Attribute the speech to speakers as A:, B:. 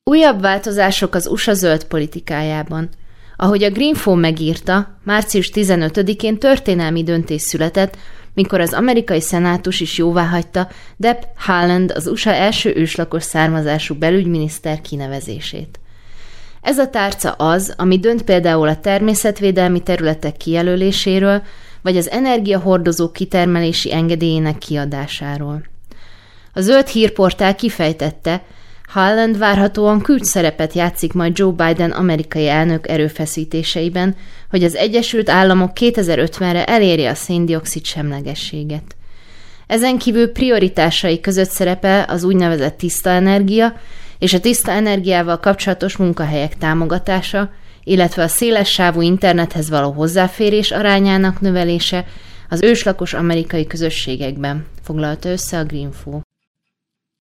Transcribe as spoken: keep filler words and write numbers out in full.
A: Újabb változások az u es á zöld politikájában. Ahogy a Greenfo megírta, március tizenötödikén történelmi döntés született, mikor az amerikai szenátus is jóváhagyta Deb Haaland, az u es á első őslakos származású belügyminiszter kinevezését. Ez a tárca az, ami dönt például a természetvédelmi területek kijelöléséről, vagy az energiahordozók kitermelési engedélyének kiadásáról. A Zöld Hírportál kifejtette, Haaland várhatóan kulcsszerepet játszik majd Joe Biden amerikai elnök erőfeszítéseiben, hogy az Egyesült Államok kétezer-ötvenre elérje a széndioxid semlegességet. Ezen kívül prioritásai között szerepel az úgynevezett tiszta energia és a tiszta energiával kapcsolatos munkahelyek támogatása, illetve a szélessávú internethez való hozzáférés arányának növelése az őslakos amerikai közösségekben, foglalta össze a Greenfo.